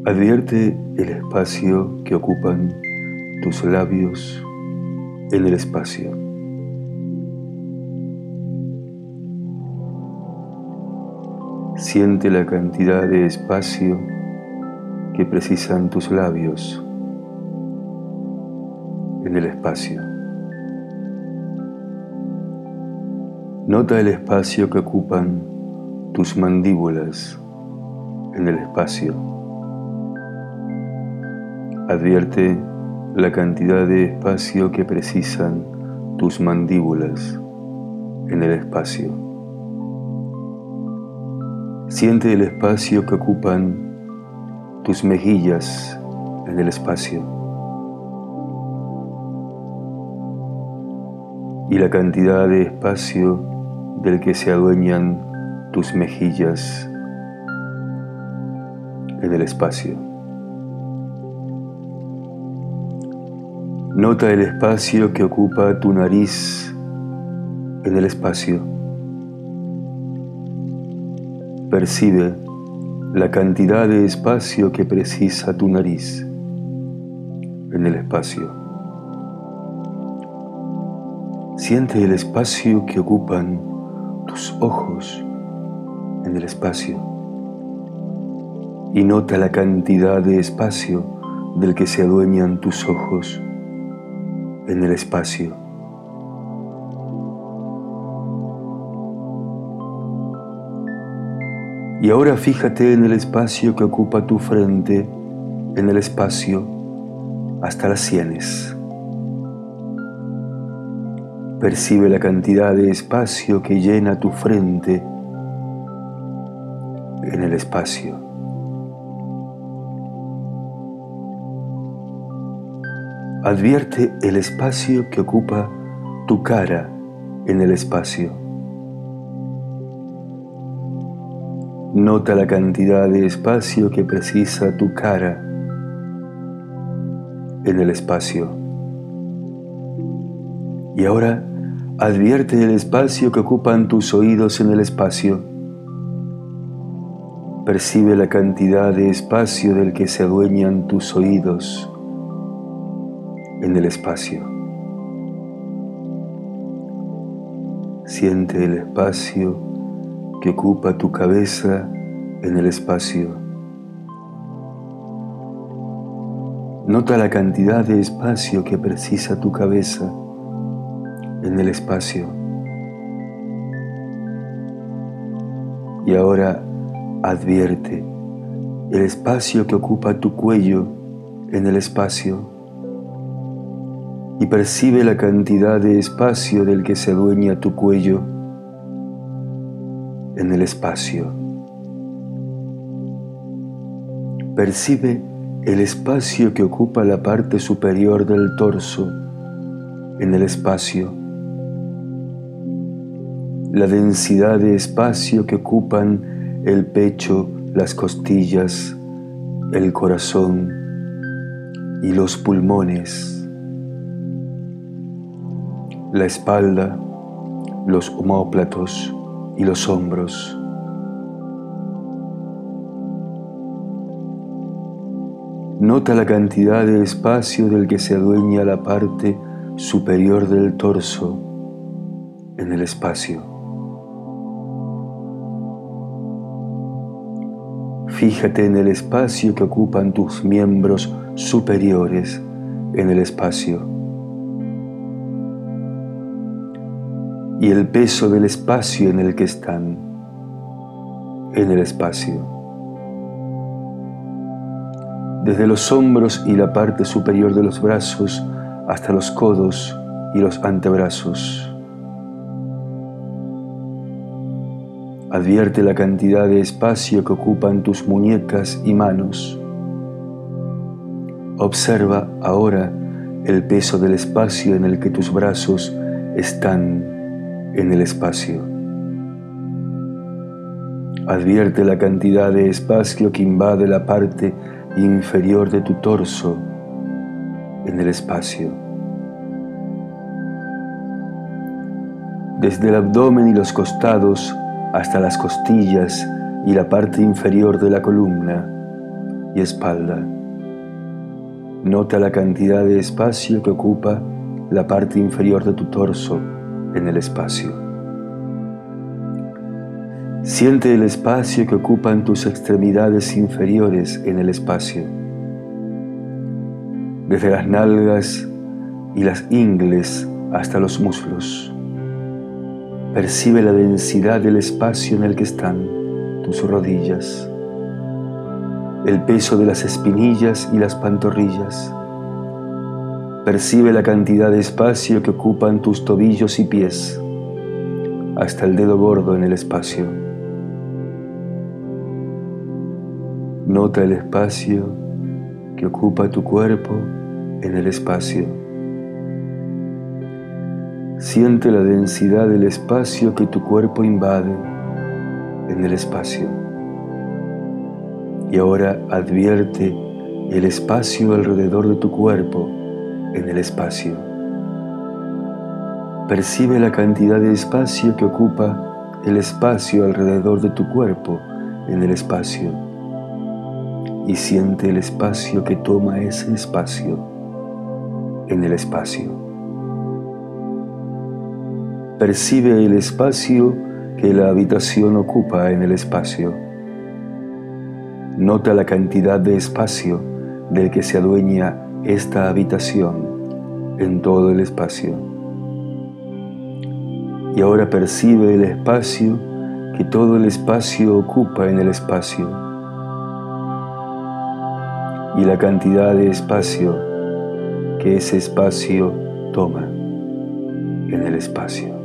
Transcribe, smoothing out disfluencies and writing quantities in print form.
Advierte el espacio que ocupan tus labios en el espacio. Siente la cantidad de espacio que precisan tus labios en el espacio. Nota el espacio que ocupan tus mandíbulas en el espacio. Advierte la cantidad de espacio que precisan tus mandíbulas en el espacio. Siente el espacio que ocupan tus mejillas en el espacio y la cantidad de espacio del que se adueñan tus mejillas en el espacio. Nota el espacio que ocupa tu nariz en el espacio. Percibe la cantidad de espacio que precisa tu nariz en el espacio. Siente el espacio que ocupan tus ojos en el espacio y nota la cantidad de espacio del que se adueñan tus ojos en el espacio. Y ahora fíjate en el espacio que ocupa tu frente en el espacio hasta las sienes. Percibe la cantidad de espacio que llena tu frente en el espacio. Advierte el espacio que ocupa tu cara en el espacio. Nota la cantidad de espacio que precisa tu cara en el espacio. Y ahora advierte el espacio que ocupan tus oídos en el espacio. Percibe la cantidad de espacio del que se adueñan tus oídos en el espacio. Siente el espacio que ocupa tu cabeza en el espacio. Nota la cantidad de espacio que precisa tu cabeza en el espacio. Y ahora advierte el espacio que ocupa tu cuello en el espacio y percibe la cantidad de espacio del que se adueña tu cuello en el espacio. Percibe el espacio que ocupa la parte superior del torso en el espacio, la densidad de espacio que ocupan el pecho, las costillas, el corazón y los pulmones, la espalda, los omóplatos y los hombros. Nota la cantidad de espacio del que se adueña la parte superior del torso en el espacio. Fíjate en el espacio que ocupan tus miembros superiores en el espacio y el peso del espacio en el que están en el espacio. Desde los hombros y la parte superior de los brazos hasta los codos y los antebrazos. Advierte la cantidad de espacio que ocupan tus muñecas y manos. Observa ahora el peso del espacio en el que tus brazos están en el espacio. Advierte la cantidad de espacio que invade la parte inferior de tu torso en el espacio. Desde el abdomen y los costados hasta las costillas y la parte inferior de la columna y espalda. Nota la cantidad de espacio que ocupa la parte inferior de tu torso en el espacio. Siente el espacio que ocupan tus extremidades inferiores en el espacio. Desde las nalgas y las ingles hasta los muslos. Percibe la densidad del espacio en el que están tus rodillas, el peso de las espinillas y las pantorrillas. Percibe la cantidad de espacio que ocupan tus tobillos y pies, hasta el dedo gordo en el espacio. Nota el espacio que ocupa tu cuerpo en el espacio. Siente la densidad del espacio que tu cuerpo invade en el espacio. Y ahora advierte el espacio alrededor de tu cuerpo en el espacio. Percibe la cantidad de espacio que ocupa el espacio alrededor de tu cuerpo en el espacio. Y siente el espacio que toma ese espacio en el espacio. Percibe el espacio que la habitación ocupa en el espacio. Nota la cantidad de espacio del que se adueña esta habitación en todo el espacio. Y ahora percibe el espacio que todo el espacio ocupa en el espacio y la cantidad de espacio que ese espacio toma en el espacio.